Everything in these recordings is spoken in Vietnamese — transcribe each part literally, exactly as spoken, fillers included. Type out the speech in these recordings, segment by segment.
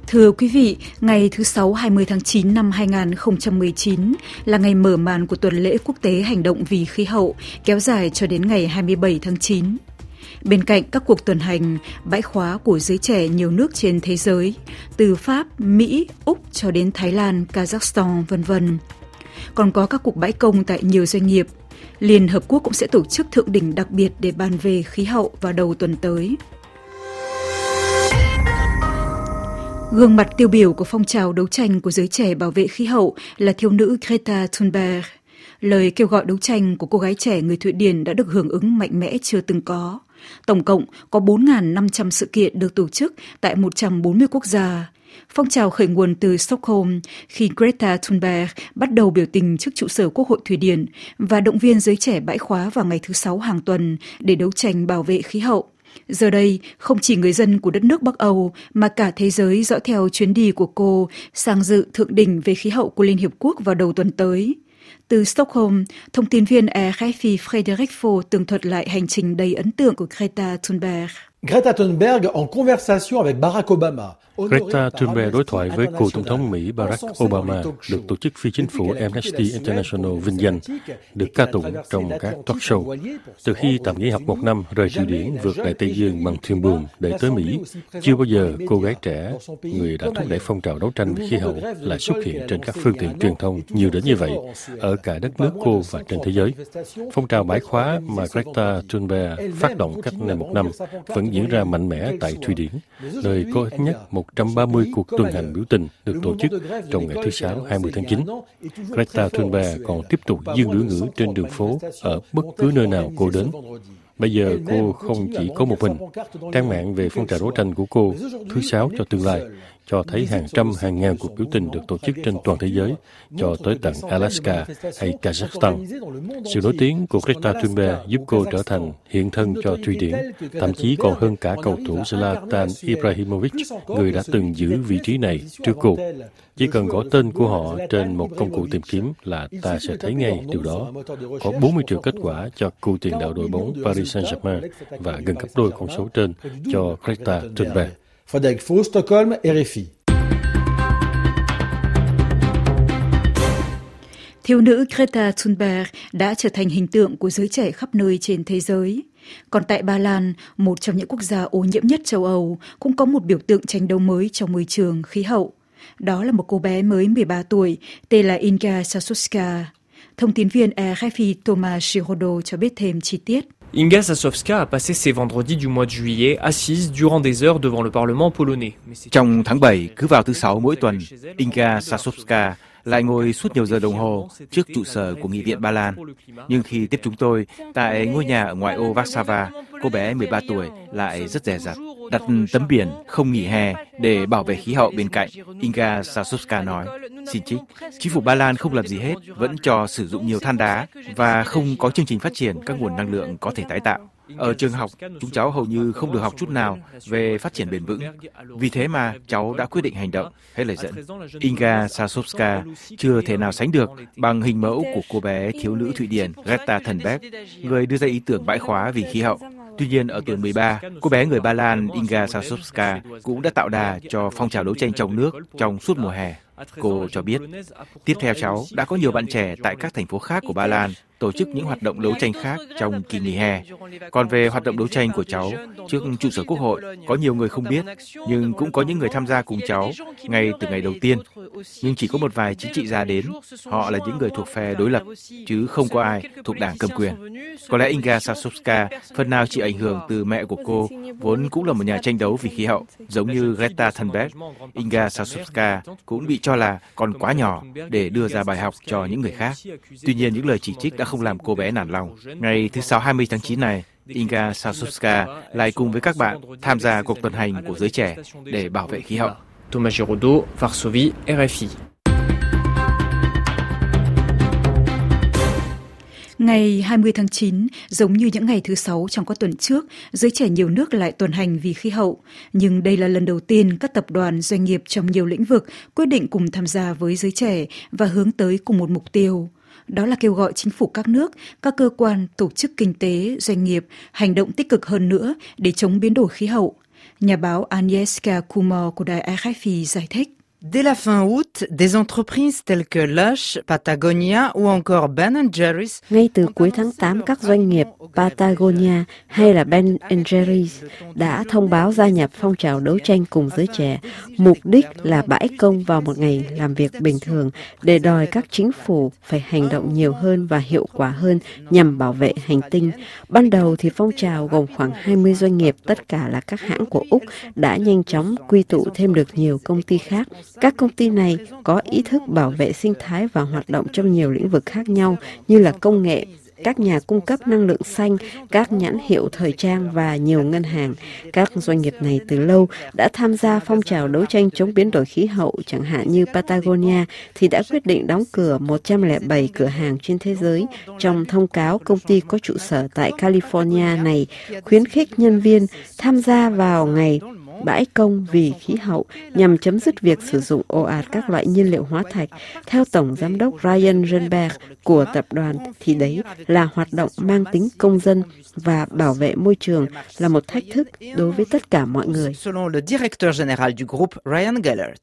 Thưa quý vị, ngày thứ Sáu hai mươi tháng chín năm hai nghìn không trăm mười chín là ngày mở màn của tuần lễ quốc tế hành động vì khí hậu, kéo dài cho đến ngày hai mươi bảy tháng chín. Bên cạnh các cuộc tuần hành, bãi khóa của giới trẻ nhiều nước trên thế giới, từ Pháp, Mỹ, Úc cho đến Thái Lan, Kazakhstan, vân vân. Còn có các cuộc bãi công tại nhiều doanh nghiệp. Liên Hợp Quốc cũng sẽ tổ chức thượng đỉnh đặc biệt để bàn về khí hậu vào đầu tuần tới. Gương mặt tiêu biểu của phong trào đấu tranh của giới trẻ bảo vệ khí hậu là thiếu nữ Greta Thunberg. Lời kêu gọi đấu tranh của cô gái trẻ người Thụy Điển đã được hưởng ứng mạnh mẽ chưa từng có. Tổng cộng có bốn nghìn năm trăm sự kiện được tổ chức tại một trăm bốn mươi quốc gia. Phong trào khởi nguồn từ Stockholm khi Greta Thunberg bắt đầu biểu tình trước trụ sở Quốc hội Thụy Điển và động viên giới trẻ bãi khóa vào ngày thứ Sáu hàng tuần để đấu tranh bảo vệ khí hậu. Giờ đây, không chỉ người dân của đất nước Bắc Âu mà cả thế giới dõi theo chuyến đi của cô sang dự thượng đỉnh về khí hậu của Liên Hiệp Quốc vào đầu tuần tới. Từ Stockholm, thông tin viên rờ ép i Frédéric Faux tường thuật lại hành trình đầy ấn tượng của Greta Thunberg. Greta Thunberg en conversation avec Barack Obama. Greta Thunberg đối thoại với cựu tổng thống Mỹ Barack Obama được tổ chức phi chính phủ Amnesty International vinh danh, được ca tụng trong các talk show. Từ khi tạm nghỉ học một năm rời Thụy Điển vượt Đại Tây Dương bằng thuyền buồm để tới Mỹ, chưa bao giờ cô gái trẻ, người đã thúc đẩy phong trào đấu tranh về khí hậu, lại xuất hiện trên các phương tiện truyền thông nhiều đến như vậy ở cả đất nước cô và trên thế giới. Phong trào bãi khóa mà Greta Thunberg phát động cách đây một năm vẫn diễn ra mạnh mẽ tại Thụy Điển, nơi có ít nhất một trăm ba mươi cuộc tuần hành biểu tình được tổ chức trong ngày thứ Sáu hai mươi tháng chín. Greta Thunberg còn tiếp tục dương biểu ngữ trên đường phố ở bất cứ nơi nào cô đến. Bây giờ cô không chỉ có một mình. Trang mạng về phong trào đấu tranh của cô, Thứ Sáu cho tương lai, cho thấy hàng trăm hàng ngàn cuộc biểu tình được tổ chức trên toàn thế giới, cho tới tận Alaska hay Kazakhstan. Sự nổi tiếng của Greta Thunberg giúp cô trở thành hiện thân cho Thụy Điển, thậm chí còn hơn cả cầu thủ Zlatan Ibrahimovic, người đã từng giữ vị trí này trước cô. Chỉ cần gõ tên của họ trên một công cụ tìm kiếm là ta sẽ thấy ngay điều đó. Có bốn mươi triệu kết quả cho cựu tiền đạo đội bóng Paris Saint-Germain và gần gấp đôi con số trên cho Greta Thunberg. Frédéric Faux, Stockholm, rờ ép i. Thiếu nữ Greta Thunberg đã trở thành hình tượng của giới trẻ khắp nơi trên thế giới. Còn tại Ba Lan, một trong những quốc gia ô nhiễm nhất châu Âu, cũng có một biểu tượng tranh đấu mới trong môi trường khí hậu. Đó là một cô bé mới mười ba tuổi, tên là Inga Sasovska. Thông tin viên rờ ép i Thomas Giraudot cho biết thêm chi tiết. Inga Sasovska a passé ses vendredis du mois de juillet assise durant des heures devant le Parlement polonais. Trong tháng bảy, cứ vào thứ Sáu mỗi tuần, Inga Sasovska lại ngồi suốt nhiều giờ đồng hồ trước trụ sở của Nghị viện Ba Lan. Nhưng khi tiếp chúng tôi tại ngôi nhà ở ngoại ô Warsaw, cô bé mười ba tuổi lại rất dè dặt, đặt tấm biển không nghỉ hè để bảo vệ khí hậu bên cạnh. Inga Sasovska nói, xin trích, chính phủ Ba Lan không làm gì hết, vẫn cho sử dụng nhiều than đá và không có chương trình phát triển các nguồn năng lượng có thể tái tạo. Ở trường học, chúng cháu hầu như không được học chút nào về phát triển bền vững. Vì thế mà cháu đã quyết định hành động, hết lời dẫn. Inga Sasovska chưa thể nào sánh được bằng hình mẫu của cô bé thiếu nữ Thụy Điển Greta Thunberg, người đưa ra ý tưởng bãi khóa vì khí hậu. Tuy nhiên, ở tuổi mười ba, cô bé người Ba Lan Inga Sasovska cũng đã tạo đà cho phong trào đấu tranh trong nước trong suốt mùa hè. Cô cho biết, tiếp theo cháu đã có nhiều bạn trẻ tại các thành phố khác của Ba Lan tổ chức những hoạt động đấu tranh khác trong kỳ nghỉ hè. Còn về hoạt động đấu tranh của cháu trước trụ sở Quốc hội, có nhiều người không biết, nhưng cũng có những người tham gia cùng cháu ngay từ ngày đầu tiên. Nhưng chỉ có một vài chính trị gia đến, họ là những người thuộc phe đối lập, chứ không có ai thuộc đảng cầm quyền. Có lẽ Inga Sasovska phần nào chịu ảnh hưởng từ mẹ của cô, vốn cũng là một nhà tranh đấu vì khí hậu, giống như Greta Thunberg. Inga Sasovska cũng bị cho là còn quá nhỏ để đưa ra bài học cho những người khác. Tuy nhiên, những lời chỉ trích đã không làm cô bé nản lòng. Ngày thứ Sáu hai mươi tháng chín này, Inga Sasovska lại cùng với các bạn tham gia cuộc tuần hành của giới trẻ để bảo vệ khí hậu. Thomas Giraudot, Varsovie, rờ ép i. Ngày hai mươi tháng chín, giống như những ngày thứ Sáu trong các tuần trước, giới trẻ nhiều nước lại tuần hành vì khí hậu. Nhưng đây là lần đầu tiên các tập đoàn, doanh nghiệp trong nhiều lĩnh vực quyết định cùng tham gia với giới trẻ và hướng tới cùng một mục tiêu. Đó là kêu gọi chính phủ các nước, các cơ quan, tổ chức kinh tế, doanh nghiệp hành động tích cực hơn nữa để chống biến đổi khí hậu. Nhà báo Agnieszka Kumor của đài R F I giải thích. Dès la fin août, des entreprises telles que Lush, Patagonia ou encore Ben and Jerry's. Ngay từ cuối tháng tám, các doanh nghiệp Patagonia hay là Ben and Jerry's đã thông báo gia nhập phong trào đấu tranh cùng giới trẻ. Mục đích là bãi công vào một ngày làm việc bình thường để đòi các chính phủ phải hành động nhiều hơn và hiệu quả hơn nhằm bảo vệ hành tinh. Ban đầu thì phong trào gồm khoảng hai mươi doanh nghiệp, tất cả là các hãng của Úc, đã nhanh chóng quy tụ thêm được nhiều công ty khác. Các công ty này có ý thức bảo vệ sinh thái và hoạt động trong nhiều lĩnh vực khác nhau như là công nghệ, các nhà cung cấp năng lượng xanh, các nhãn hiệu thời trang và nhiều ngân hàng. Các doanh nghiệp này từ lâu đã tham gia phong trào đấu tranh chống biến đổi khí hậu, chẳng hạn như Patagonia thì đã quyết định đóng cửa một trăm lẻ bảy cửa hàng trên thế giới. Trong thông cáo, công ty có trụ sở tại California này khuyến khích nhân viên tham gia vào ngày bãi công vì khí hậu nhằm chấm dứt việc sử dụng ồ ạt các loại nhiên liệu hóa thạch. Theo Tổng Giám đốc Ryan Greenberg của tập đoàn thì đấy là hoạt động mang tính công dân và bảo vệ môi trường là một thách thức đối với tất cả mọi người. Selon le directeur général du groupe Ryan Gellert.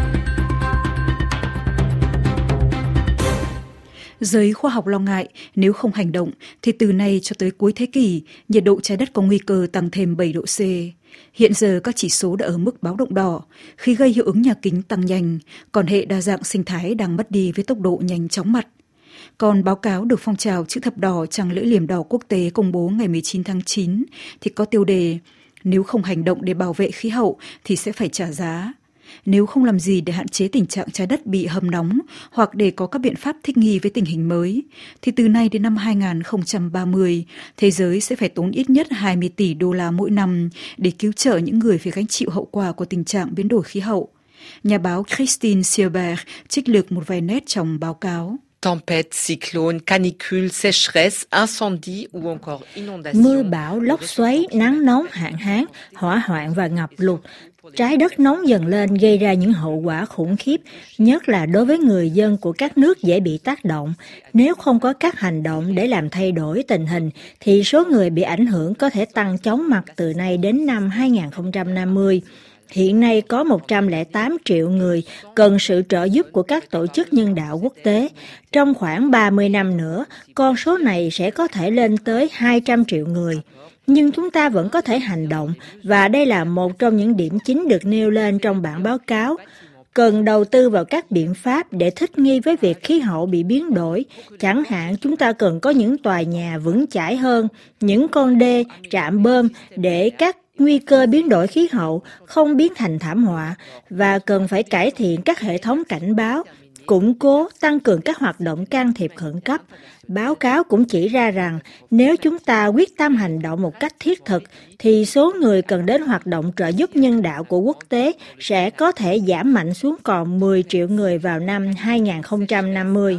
Giới khoa học lo ngại nếu không hành động thì từ nay cho tới cuối thế kỷ, nhiệt độ trái đất có nguy cơ tăng thêm bảy độ C. Hiện giờ các chỉ số đã ở mức báo động đỏ, khí gây hiệu ứng nhà kính tăng nhanh, còn hệ đa dạng sinh thái đang mất đi với tốc độ nhanh chóng mặt. Còn báo cáo được phong trào chữ thập đỏ trăng lưỡi liềm đỏ quốc tế công bố ngày mười chín tháng chín thì có tiêu đề nếu không hành động để bảo vệ khí hậu thì sẽ phải trả giá. Nếu không làm gì để hạn chế tình trạng trái đất bị hâm nóng hoặc để có các biện pháp thích nghi với tình hình mới, thì từ nay đến năm hai không ba mươi, thế giới sẽ phải tốn ít nhất hai mươi tỷ đô la mỗi năm để cứu trợ những người phải gánh chịu hậu quả của tình trạng biến đổi khí hậu. Nhà báo Christine Siebert trích lược một vài nét trong báo cáo. Tempêtes, cyclones, canicules, sécheresses, incendies ou encore inondations. Mưa bão, lốc xoáy, nắng nóng, hạn hán, hỏa hoạn và ngập lụt. Trái đất nóng dần lên gây ra những hậu quả khủng khiếp, nhất là đối với người dân của các nước dễ bị tác động. Nếu không có các hành động để làm thay đổi tình hình, thì số người bị ảnh hưởng có thể tăng chóng mặt từ nay đến năm hai không năm mươi. Hiện nay có một trăm lẻ tám triệu người cần sự trợ giúp của các tổ chức nhân đạo quốc tế. Trong khoảng ba mươi năm nữa, con số này sẽ có thể lên tới hai trăm triệu người. Nhưng chúng ta vẫn có thể hành động, và đây là một trong những điểm chính được nêu lên trong bản báo cáo. Cần đầu tư vào các biện pháp để thích nghi với việc khí hậu bị biến đổi. Chẳng hạn chúng ta cần có những tòa nhà vững chãi hơn, những con đê, trạm bơm để các nguy cơ biến đổi khí hậu không biến thành thảm họa, và cần phải cải thiện các hệ thống cảnh báo, củng cố, tăng cường các hoạt động can thiệp khẩn cấp. Báo cáo cũng chỉ ra rằng nếu chúng ta quyết tâm hành động một cách thiết thực, thì số người cần đến hoạt động trợ giúp nhân đạo của quốc tế sẽ có thể giảm mạnh xuống còn mười triệu người vào năm hai không năm mươi.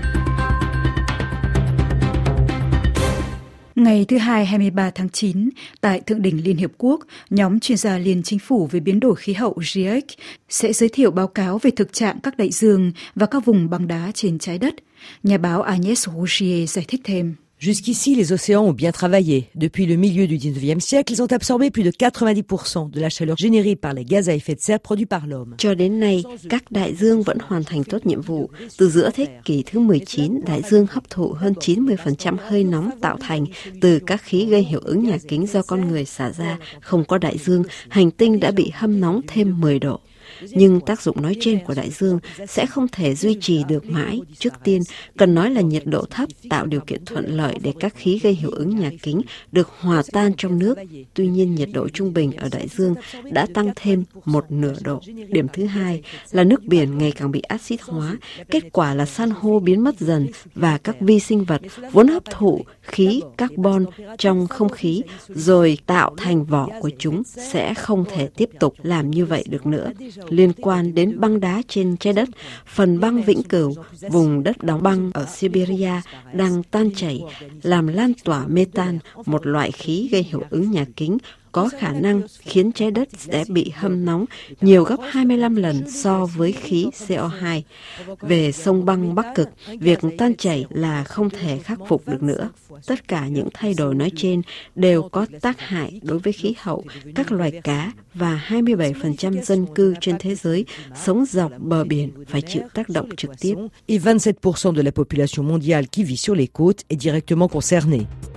Ngày thứ Hai hai mươi ba tháng chín, tại Thượng đỉnh Liên Hiệp Quốc, nhóm chuyên gia Liên Chính phủ về biến đổi khí hậu giê i e xê sẽ giới thiệu báo cáo về thực trạng các đại dương và các vùng băng đá trên trái đất. Nhà báo Agnès Rougier giải thích thêm. Jusqu'ici, les océans ont bien travaillé. Depuis le milieu du dix-neuvième siècle, ils ont absorbé plus de quatre-vingt-dix pour cent de la chaleur générée par les gaz à effet de serre produits par l'homme. Cho đến nay, các đại dương vẫn hoàn thành tốt nhiệm vụ. Từ giữa thế kỷ thứ mười chín, đại dương hấp thụ hơn chín mươi phần trăm hơi nóng tạo thành từ các khí gây hiệu ứng nhà kính do con người xả ra. Không có đại dương, hành tinh đã bị hâm nóng thêm mười độ. Nhưng tác dụng nói trên của đại dương sẽ không thể duy trì được mãi. Trước tiên, cần nói là nhiệt độ thấp tạo điều kiện thuận lợi để các khí gây hiệu ứng nhà kính được hòa tan trong nước. Tuy nhiên, nhiệt độ trung bình ở đại dương đã tăng thêm một nửa độ. Điểm thứ hai là nước biển ngày càng bị axit hóa. Kết quả là san hô biến mất dần và các vi sinh vật vốn hấp thụ khí carbon trong không khí rồi tạo thành vỏ của chúng sẽ không thể tiếp tục làm như vậy được nữa. Liên quan đến băng đá trên trái đất, phần băng vĩnh cửu, vùng đất đóng băng ở Siberia đang tan chảy, làm lan tỏa metan, một loại khí gây hiệu ứng nhà kính có khả năng khiến trái đất sẽ bị hâm nóng nhiều gấp hai mươi lăm lần so với khí xê o hai. Về sông băng Bắc Cực, việc tan chảy là không thể khắc phục được nữa. Tất cả những thay đổi nói trên đều có tác hại đối với khí hậu, các loài cá và hai mươi bảy phần trăm dân cư trên thế giới sống dọc bờ biển phải chịu tác động trực tiếp. Et vingt-sept pour cent de la population mondiale qui vit sur les côtes est directement concernée.